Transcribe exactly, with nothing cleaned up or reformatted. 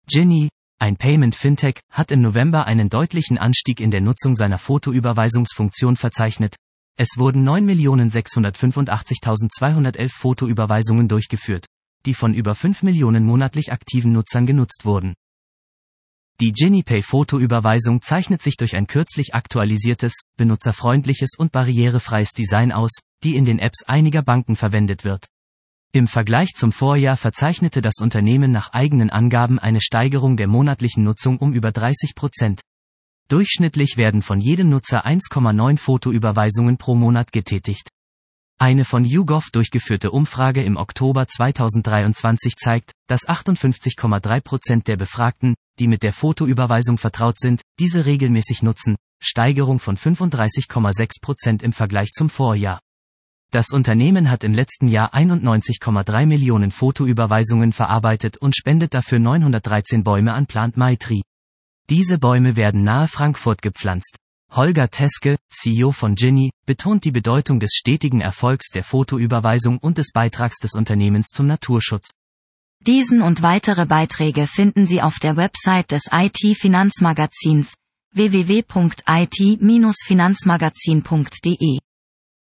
Ginny, ein Payment-Fintech, hat im November einen deutlichen Anstieg in der Nutzung seiner Fotoüberweisungsfunktion verzeichnet. Es wurden neun Millionen sechshundertfünfundachtzigtausendzweihundertelf Fotoüberweisungen durchgeführt, die von über fünf Millionen monatlich aktiven Nutzern genutzt wurden. Die GinnyPay-Fotoüberweisung zeichnet sich durch ein kürzlich aktualisiertes, benutzerfreundliches und barrierefreies Design aus, die in den Apps einiger Banken verwendet wird. Im Vergleich zum Vorjahr verzeichnete das Unternehmen nach eigenen Angaben eine Steigerung der monatlichen Nutzung um über dreißig Prozent. Durchschnittlich werden von jedem Nutzer eins Komma neun Fotoüberweisungen pro Monat getätigt. Eine von YouGov durchgeführte Umfrage im Oktober zweitausenddreiundzwanzig zeigt, dass achtundfünfzig Komma drei Prozent der Befragten, die mit der Fotoüberweisung vertraut sind, diese regelmäßig nutzen, Steigerung von fünfunddreißig Komma sechs Prozent im Vergleich zum Vorjahr. Das Unternehmen hat im letzten Jahr einundneunzig Komma drei Millionen Fotoüberweisungen verarbeitet und spendet dafür neunhundertdreizehn Bäume an Plant My Tree. Diese Bäume werden nahe Frankfurt gepflanzt. Holger Teske, C E O von Ginny, betont die Bedeutung des stetigen Erfolgs der Fotoüberweisung und des Beitrags des Unternehmens zum Naturschutz. Diesen und weitere Beiträge finden Sie auf der Website des I T-Finanzmagazins w w w punkt i t Bindestrich finanzmagazin punkt d e.